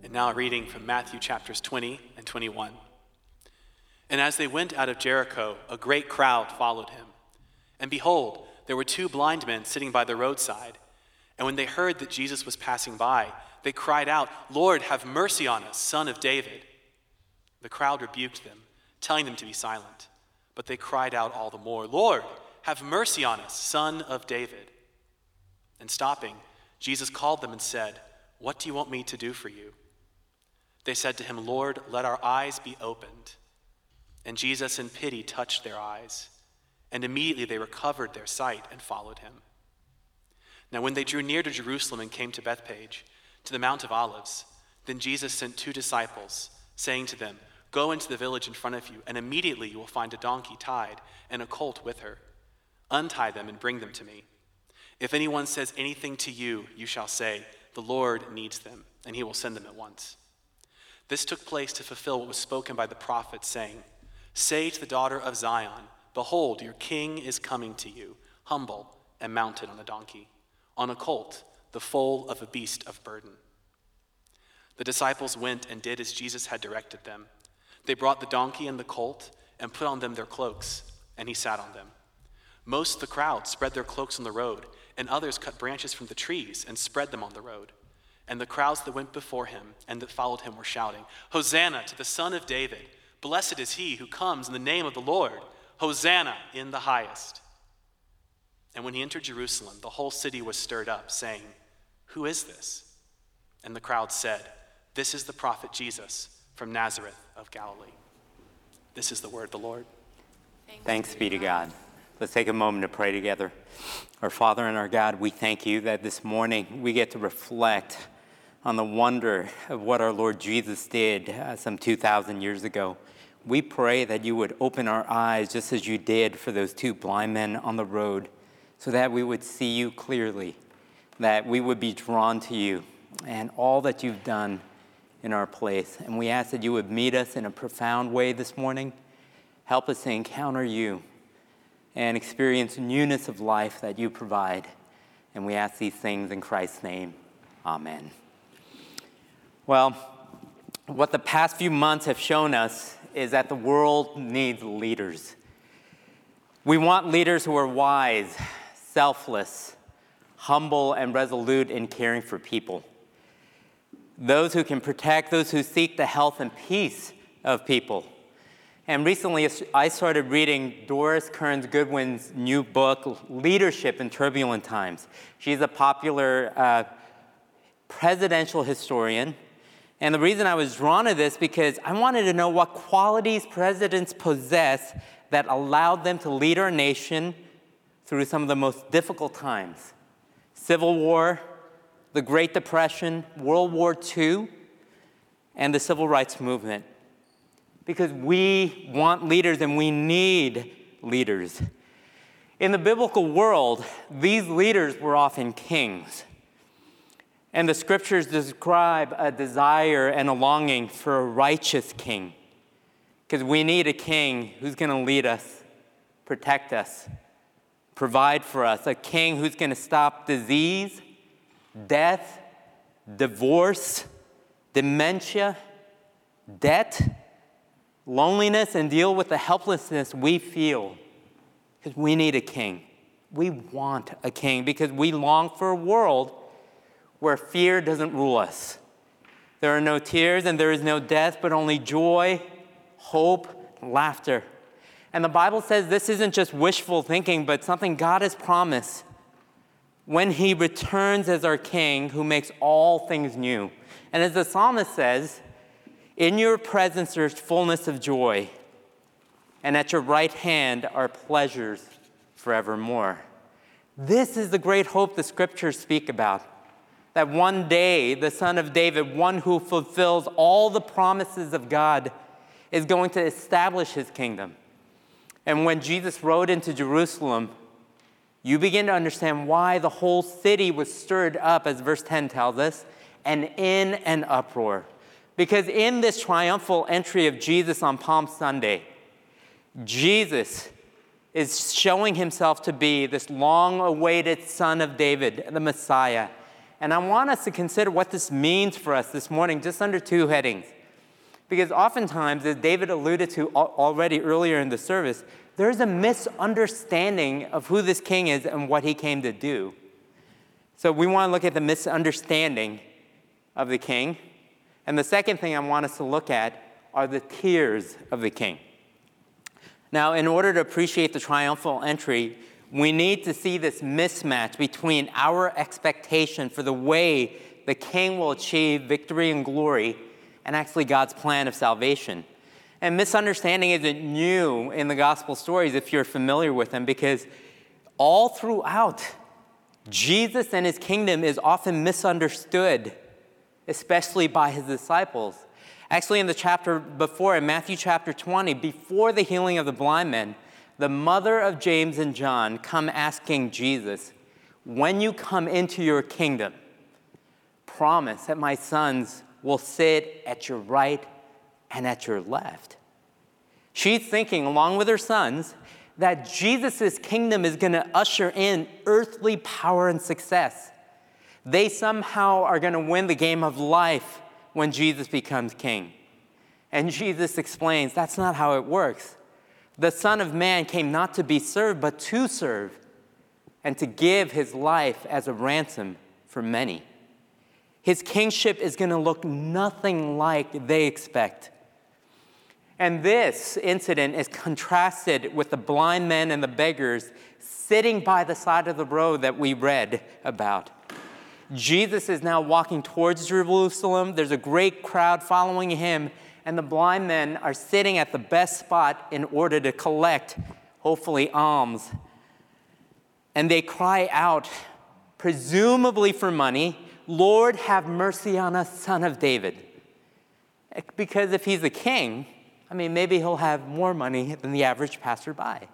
And now reading from Matthew chapters 20 and 21. And as they went out of Jericho, a great crowd followed him. And behold, there were two blind men sitting by the roadside. And when they heard that Jesus was passing by, they cried out, "Lord, have mercy on us, Son of David." The crowd rebuked them, telling them to be silent. But they cried out all the more, "Lord, have mercy on us, Son of David." And stopping, Jesus called them and said, "What do you want me to do for you?" They said to him, "Lord, let our eyes be opened." And Jesus in pity touched their eyes. And immediately they recovered their sight and followed him. Now when they drew near to Jerusalem and came to Bethphage, to the Mount of Olives, then Jesus sent 2 disciples, saying to them, "Go into the village in front of you, and immediately you will find a donkey tied and a colt with her. Untie them and bring them to me. If anyone says anything to you, you shall say, 'The Lord needs them,' and he will send them at once." This took place to fulfill what was spoken by the prophet, saying, "Say to the daughter of Zion, behold, your king is coming to you, humble and mounted on a donkey, on a colt, the foal of a beast of burden." The disciples went and did as Jesus had directed them. They brought the donkey and the colt and put on them their cloaks, and he sat on them. Most of the crowd spread their cloaks on the road, and others cut branches from the trees and spread them on the road. And the crowds that went before him and that followed him were shouting, "Hosanna to the Son of David! Blessed is he who comes in the name of the Lord! Hosanna in the highest!" And when he entered Jerusalem, the whole city was stirred up, saying, "Who is this?" And the crowd said, "This is the prophet Jesus from Nazareth of Galilee." This is the word of the Lord. Thanks be to God. Let's take a moment to pray together. Our Father and our God, we thank you that this morning we get to reflect on the wonder of what our Lord Jesus did some 2,000 years ago. We pray that you would open our eyes just as you did for those 2 blind men on the road, so that we would see you clearly, that we would be drawn to you and all that you've done in our place. And we ask that you would meet us in a profound way this morning. Help us to encounter you and experience newness of life that you provide. And we ask these things in Christ's name. Amen. Well, what the past few months have shown us is that the world needs leaders. We want leaders who are wise, selfless, humble, and resolute in caring for people. Those who can protect, those who seek the health and peace of people. And recently, I started reading Doris Kearns Goodwin's new book, Leadership in Turbulent Times. She's a popular presidential historian. And the reason I was drawn to this because I wanted to know what qualities presidents possess that allowed them to lead our nation through some of the most difficult times. Civil War, the Great Depression, World War II, and the Civil Rights Movement. Because we want leaders and we need leaders. In the biblical world, these leaders were often kings. And the scriptures describe a desire and a longing for a righteous king. Because we need a king who's going to lead us, protect us, provide for us. A king who's going to stop disease, death, divorce, dementia, debt, loneliness, and deal with the helplessness we feel. Because we need a king. We want a king because we long for a world where fear doesn't rule us. There are no tears and there is no death, but only joy, hope, laughter. And the Bible says this isn't just wishful thinking, but something God has promised when he returns as our king who makes all things new. And as the psalmist says, "In your presence there's fullness of joy, and at your right hand are pleasures forevermore." This is the great hope the scriptures speak about. That one day, the Son of David, one who fulfills all the promises of God, is going to establish his kingdom. And when Jesus rode into Jerusalem, you begin to understand why the whole city was stirred up, as verse 10 tells us, and in an uproar. Because in this triumphal entry of Jesus on Palm Sunday, Jesus is showing himself to be this long-awaited Son of David, the Messiah. And I want us to consider what this means for us this morning, just under two headings. Because oftentimes, as David alluded to already earlier in the service, there's a misunderstanding of who this king is and what he came to do. So we want to look at the misunderstanding of the king. And the second thing I want us to look at are the tears of the king. Now, in order to appreciate the triumphal entry, we need to see this mismatch between our expectation for the way the king will achieve victory and glory and actually God's plan of salvation. And misunderstanding isn't new in the gospel stories if you're familiar with them, because all throughout, Jesus and his kingdom is often misunderstood, especially by his disciples. Actually, in the chapter before, in Matthew chapter 20, before the healing of the blind men, the mother of James and John come asking Jesus, when you come into your kingdom, promise that my sons will sit at your right and at your left. She's thinking, along with her sons, that Jesus' kingdom is going to usher in earthly power and success. They somehow are going to win the game of life when Jesus becomes king. And Jesus explains that's not how it works. The Son of Man came not to be served, but to serve, and to give his life as a ransom for many. His kingship is going to look nothing like they expect. And this incident is contrasted with the blind men and the beggars sitting by the side of the road that we read about. Jesus is now walking towards Jerusalem. There's a great crowd following him, and the blind men are sitting at the best spot in order to collect, hopefully, alms. And they cry out, presumably for money, Lord, have mercy on us, Son of David. Because if he's a king, maybe he'll have more money than the average passerby.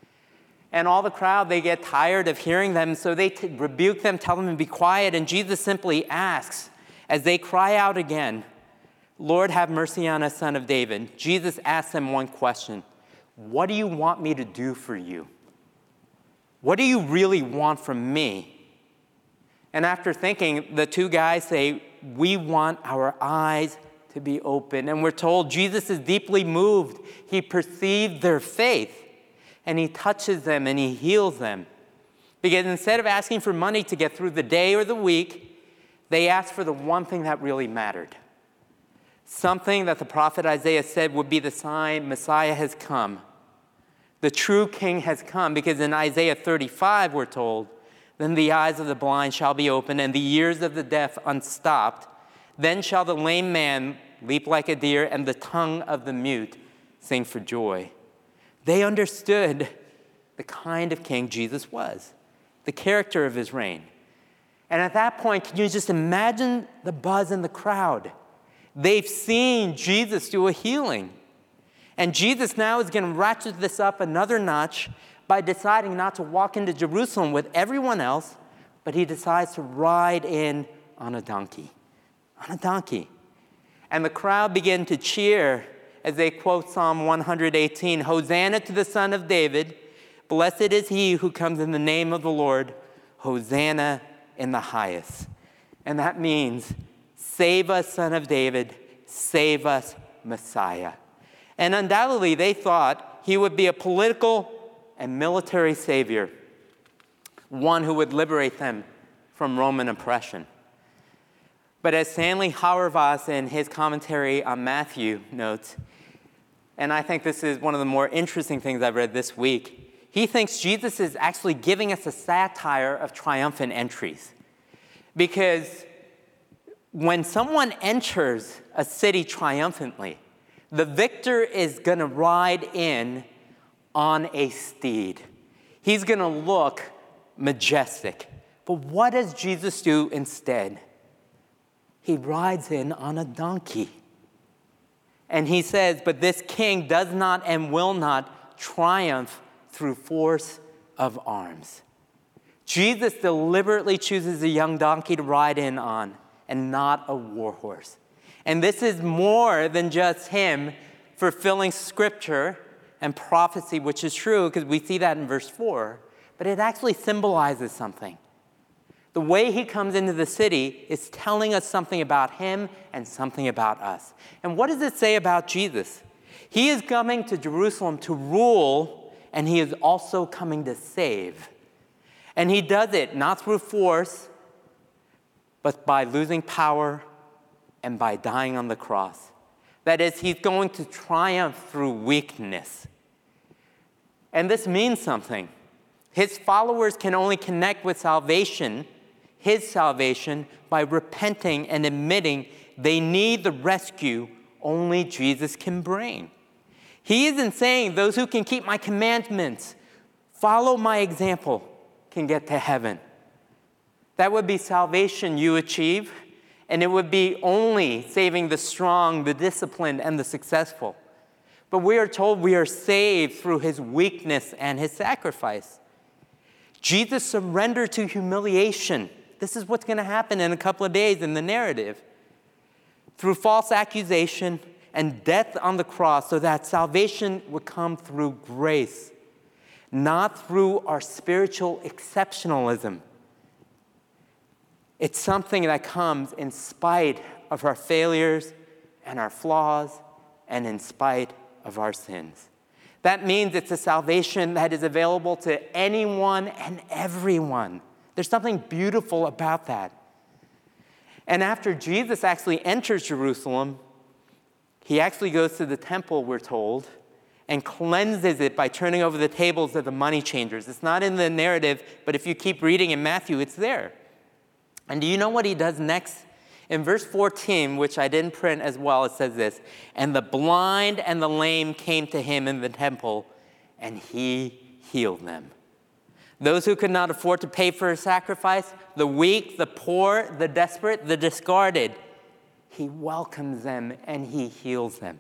And all the crowd, they get tired of hearing them, so they rebuke them, tell them to be quiet, and Jesus simply asks, as they cry out again, Lord, have mercy on us, Son of David. Jesus asks them one question. What do you want me to do for you? What do you really want from me? And after thinking, the two guys say, we want our eyes to be open. And we're told Jesus is deeply moved. He perceived their faith, and he touches them and he heals them. Because instead of asking for money to get through the day or the week, they asked for the one thing that really mattered. Something that the prophet Isaiah said would be the sign Messiah has come. The true king has come, because in Isaiah 35 we're told, then the eyes of the blind shall be opened and the ears of the deaf unstopped. Then shall the lame man leap like a deer and the tongue of the mute sing for joy. They understood the kind of king Jesus was, the character of his reign. And at that point, can you just imagine the buzz in the crowd? They've seen Jesus do a healing. And Jesus now is going to ratchet this up another notch by deciding not to walk into Jerusalem with everyone else, but he decides to ride in on a donkey. On a donkey. And the crowd began to cheer as they quote Psalm 118, Hosanna to the Son of David. Blessed is he who comes in the name of the Lord. Hosanna in the highest. And that means, save us, Son of David. Save us, Messiah. And undoubtedly, they thought he would be a political and military savior, one who would liberate them from Roman oppression. But as Stanley Hauerwas in his commentary on Matthew notes, and I think this is one of the more interesting things I've read this week, he thinks Jesus is actually giving us a satire of triumphant entries. Because when someone enters a city triumphantly, the victor is going to ride in on a steed. He's going to look majestic. But what does Jesus do instead? He rides in on a donkey. And he says, but this king does not and will not triumph through force of arms. Jesus deliberately chooses a young donkey to ride in on and not a war horse. And this is more than just him fulfilling scripture and prophecy, which is true because we see that in verse 4, but it actually symbolizes something. The way he comes into the city is telling us something about him and something about us. And what does it say about Jesus? He is coming to Jerusalem to rule, and he is also coming to save. And he does it not through force, but by losing power and by dying on the cross. That is, he's going to triumph through weakness. And this means something. His followers can only connect with salvation, his salvation, by repenting and admitting they need the rescue only Jesus can bring. He isn't saying those who can keep my commandments, follow my example, can get to heaven. That would be salvation you achieve, and it would be only saving the strong, the disciplined, and the successful. But we are told we are saved through his weakness and his sacrifice. Jesus surrendered to humiliation. This is what's going to happen in a couple of days in the narrative. Through false accusation and death on the cross, so that salvation would come through grace, not through our spiritual exceptionalism. It's something that comes in spite of our failures and our flaws and in spite of our sins. That means it's a salvation that is available to anyone and everyone. There's something beautiful about that. And after Jesus actually enters Jerusalem, he actually goes to the temple, we're told, and cleanses it by turning over the tables of the money changers. It's not in the narrative, but if you keep reading in Matthew, it's there. And do you know what he does next? In verse 14, which I didn't print as well, it says this, "And the blind and the lame came to him in the temple, and he healed them." Those who could not afford to pay for a sacrifice, the weak, the poor, the desperate, the discarded, he welcomes them and he heals them.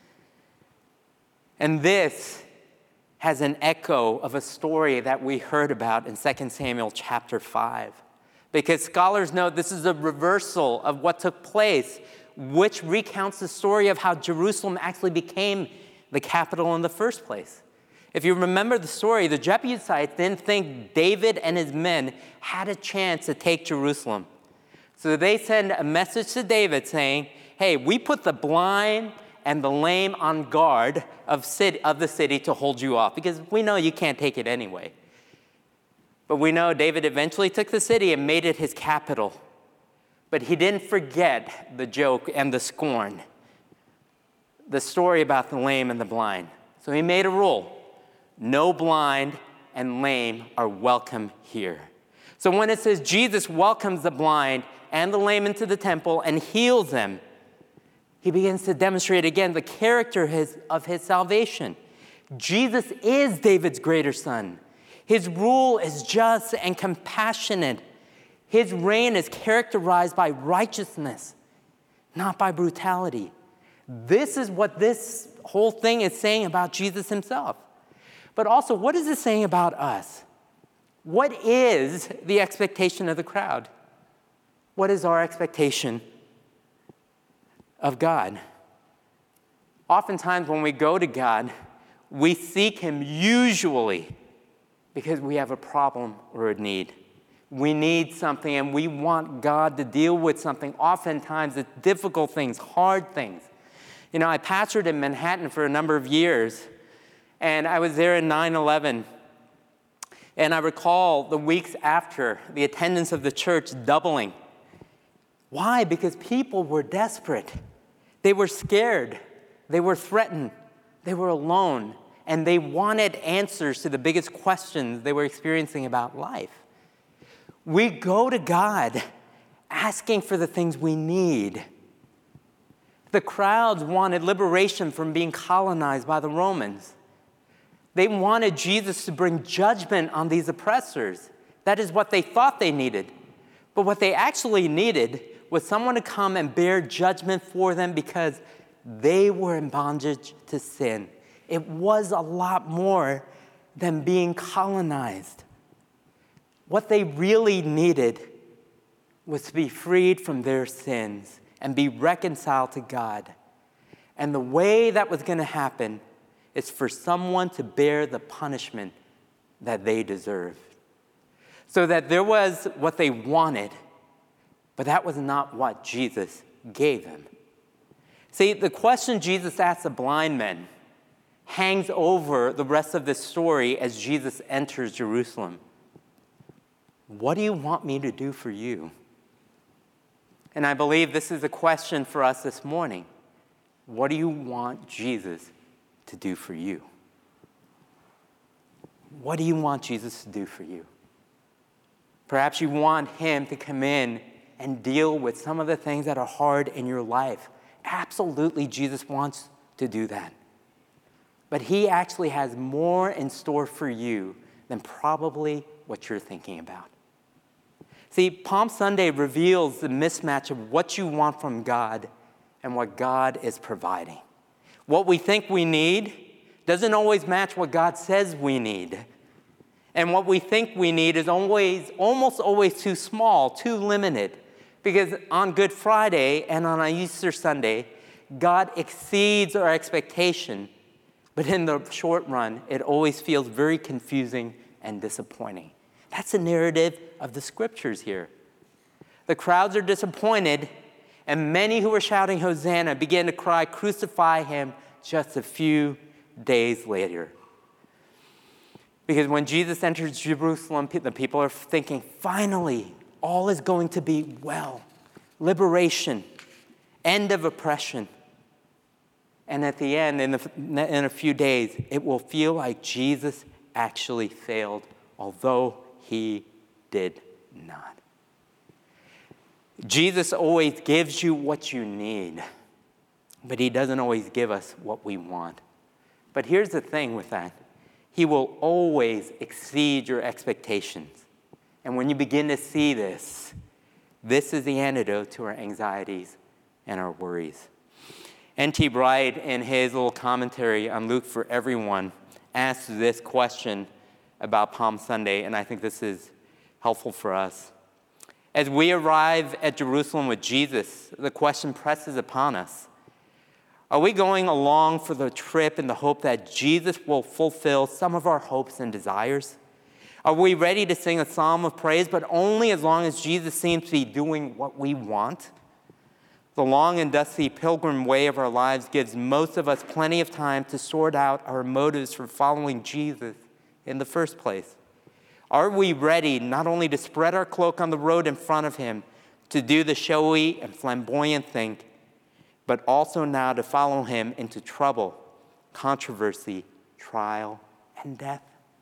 And this has an echo of a story that we heard about in 2 Samuel chapter 5. Because scholars note this is a reversal of what took place, which recounts the story of how Jerusalem actually became the capital in the first place. If you remember the story, the Jebusites didn't think David and his men had a chance to take Jerusalem. So they send a message to David saying, hey, we put the blind and the lame on guard of the city to hold you off, because we know you can't take it anyway. But we know David eventually took the city and made it his capital. But he didn't forget the joke and the scorn, the story about the lame and the blind. So he made a rule. No blind and lame are welcome here. So when it says Jesus welcomes the blind and the lame into the temple and heals them, he begins to demonstrate again the character of his salvation. Jesus is David's greater son. His rule is just and compassionate. His reign is characterized by righteousness, not by brutality. This is what this whole thing is saying about Jesus himself. But also, what is it saying about us? What is the expectation of the crowd? What is our expectation of God? Oftentimes when we go to God, we seek him usually because we have a problem or a need. We need something and we want God to deal with something. Oftentimes it's difficult things, hard things. You know, I pastored in Manhattan for a number of years, and I was there in 9/11. And I recall the weeks after, the attendance of the church doubling. Why? Because people were desperate. They were scared. They were threatened. They were alone. And they wanted answers to the biggest questions they were experiencing about life. We go to God asking for the things we need. The crowds wanted liberation from being colonized by the Romans. They wanted Jesus to bring judgment on these oppressors. That is what they thought they needed. But what they actually needed was someone to come and bear judgment for them because they were in bondage to sin. It was a lot more than being colonized. What they really needed was to be freed from their sins and be reconciled to God. And the way that was going to happen is for someone to bear the punishment that they deserved. So that there was what they wanted, but that was not what Jesus gave them. See, the question Jesus asked the blind men hangs over the rest of this story as Jesus enters Jerusalem. What do you want me to do for you? And I believe this is a question for us this morning. What do you want Jesus to do for you? What do you want Jesus to do for you? Perhaps you want him to come in and deal with some of the things that are hard in your life. Absolutely, Jesus wants to do that. But he actually has more in store for you than probably what you're thinking about. See, Palm Sunday reveals the mismatch of what you want from God and what God is providing. What we think we need doesn't always match what God says we need. And what we think we need is almost always too small, too limited. Because on Good Friday and on Easter Sunday, God exceeds our expectation. But in the short run, it always feels very confusing and disappointing. That's the narrative of the scriptures here. The crowds are disappointed, and many who were shouting Hosanna began to cry, "Crucify him," just a few days later. Because when Jesus enters Jerusalem, the people are thinking, finally, all is going to be well. Liberation, end of oppression. And at the end, in a few days, it will feel like Jesus actually failed, although he did not. Jesus always gives you what you need, but he doesn't always give us what we want. But here's the thing with that. He will always exceed your expectations. And when you begin to see this, this is the antidote to our anxieties and our worries. N.T. Wright, in his little commentary on Luke for Everyone, asks this question about Palm Sunday, and I think this is helpful for us. As we arrive at Jerusalem with Jesus, the question presses upon us. Are we going along for the trip in the hope that Jesus will fulfill some of our hopes and desires? Are we ready to sing a psalm of praise, but only as long as Jesus seems to be doing what we want? The long and dusty pilgrim way of our lives gives most of us plenty of time to sort out our motives for following Jesus in the first place. Are we ready not only to spread our cloak on the road in front of him, to do the showy and flamboyant thing, but also now to follow him into trouble, controversy, trial, and death?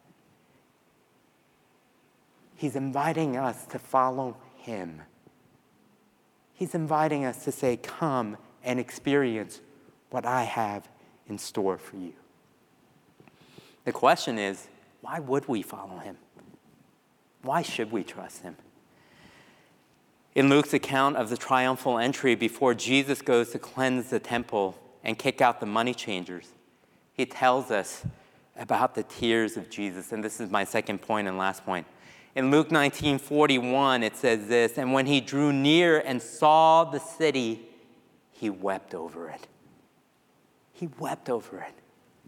He's inviting us to follow him. He's inviting us to say, come and experience what I have in store for you. The question is, why would we follow him? Why should we trust him? In Luke's account of the triumphal entry before Jesus goes to cleanse the temple and kick out the money changers, he tells us about the tears of Jesus. And this is my second point and last point. In Luke 19:41, it says this, and when he drew near and saw the city, he wept over it. He wept over it.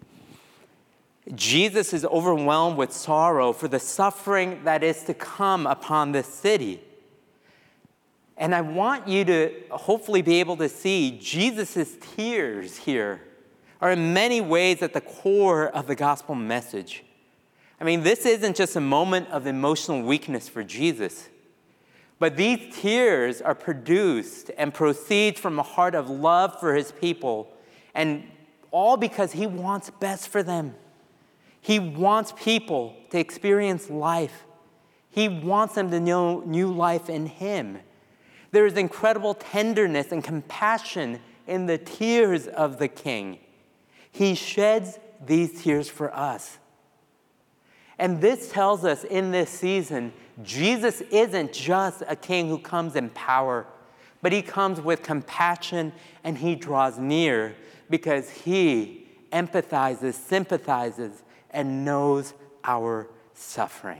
Jesus is overwhelmed with sorrow for the suffering that is to come upon this city. And I want you to hopefully be able to see Jesus' tears here are in many ways at the core of the gospel message. I mean, this isn't just a moment of emotional weakness for Jesus, but these tears are produced and proceed from a heart of love for his people, and all because he wants best for them. He wants people to experience life. He wants them to know new life in him. There is incredible tenderness and compassion in the tears of the King. He sheds these tears for us. And this tells us in this season, Jesus isn't just a king who comes in power, but he comes with compassion and he draws near because he empathizes, sympathizes, and knows our suffering.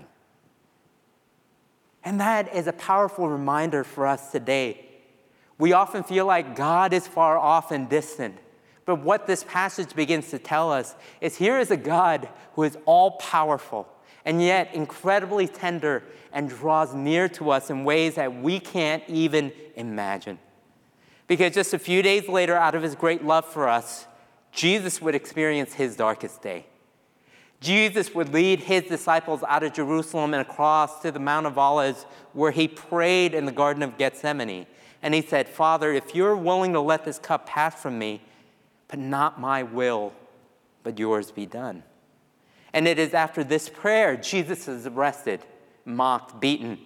And that is a powerful reminder for us today. We often feel like God is far off and distant. But what this passage begins to tell us is here is a God who is all-powerful and yet incredibly tender and draws near to us in ways that we can't even imagine. Because just a few days later, out of his great love for us, Jesus would experience his darkest day. Jesus would lead his disciples out of Jerusalem and across to the Mount of Olives, where he prayed in the Garden of Gethsemane. And he said, Father, if you're willing to let this cup pass from me, but not my will, but yours be done. And it is after this prayer, Jesus is arrested, mocked, beaten,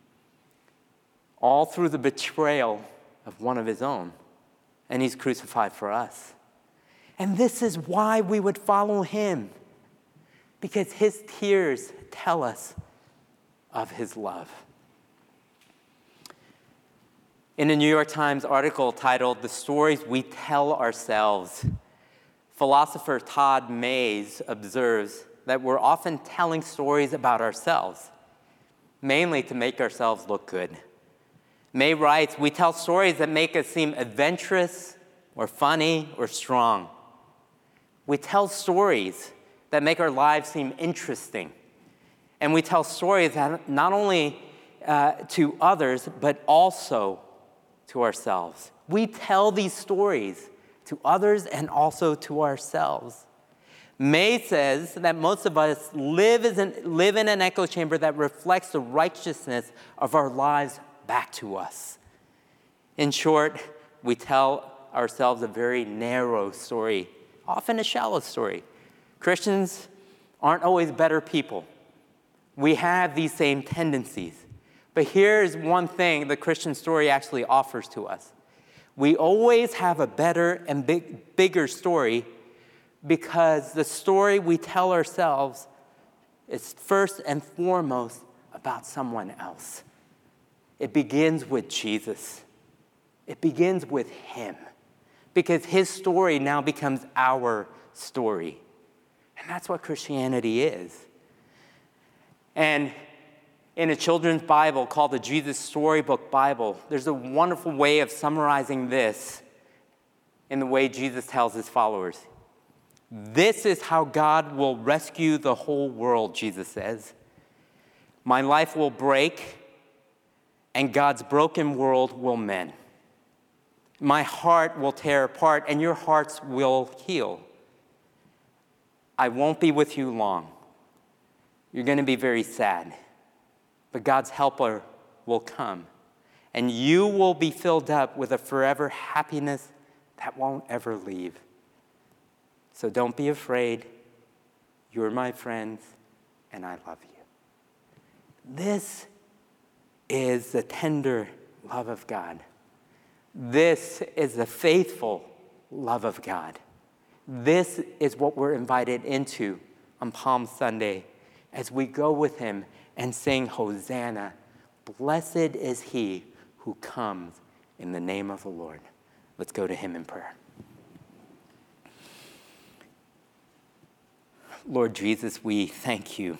all through the betrayal of one of his own. And he's crucified for us. And this is why we would follow him, because his tears tell us of his love. In a New York Times article titled, "The Stories We Tell Ourselves," philosopher Todd Mays observes that we're often telling stories about ourselves, mainly to make ourselves look good. May writes, we tell stories that make us seem adventurous or funny or strong. We tell stories that make our lives seem interesting. And we tell stories that not only to others, but also to ourselves. We tell these stories to others and also to ourselves. May says that most of us live in an echo chamber that reflects the righteousness of our lives back to us. In short, we tell ourselves a very narrow story, often a shallow story. Christians aren't always better people. We have these same tendencies. But here's one thing the Christian story actually offers to us. We always have a better and bigger story, because the story we tell ourselves is first and foremost about someone else. It begins with Jesus. It begins with him, because his story now becomes our story. And that's what Christianity is. And in a children's Bible called the Jesus Storybook Bible, there's a wonderful way of summarizing this in the way Jesus tells his followers. This is how God will rescue the whole world, Jesus says. My life will break, and God's broken world will mend. My heart will tear apart, and your hearts will heal. I won't be with you long. You're going to be very sad. But God's helper will come, and you will be filled up with a forever happiness that won't ever leave. So don't be afraid. You're my friends, and I love you. This is the tender love of God. This is the faithful love of God. This is what we're invited into on Palm Sunday as we go with him and sing Hosanna. Blessed is he who comes in the name of the Lord. Let's go to him in prayer. Lord Jesus, we thank you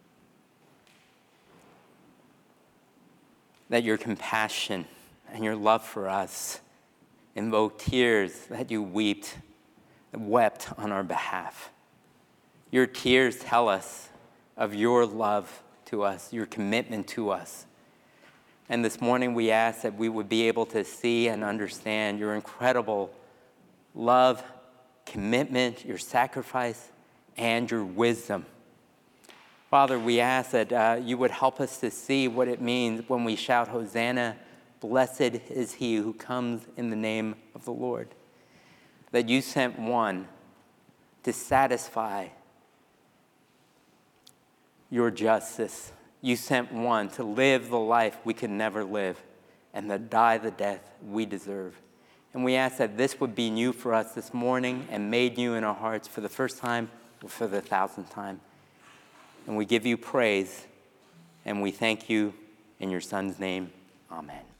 that your compassion and your love for us invoke tears that you wept on our behalf. Your tears tell us of your love to us, your commitment to us. And this morning we ask that we would be able to see and understand your incredible love, commitment, your sacrifice, and your wisdom. Father, we ask that you would help us to see what it means when we shout, Hosanna, blessed is he who comes in the name of the Lord. That you sent one to satisfy your justice. You sent one to live the life we could never live and to die the death we deserve. And we ask that this would be new for us this morning and made new in our hearts for the first time or for the 1,000th time. And we give you praise and we thank you in your Son's name. Amen.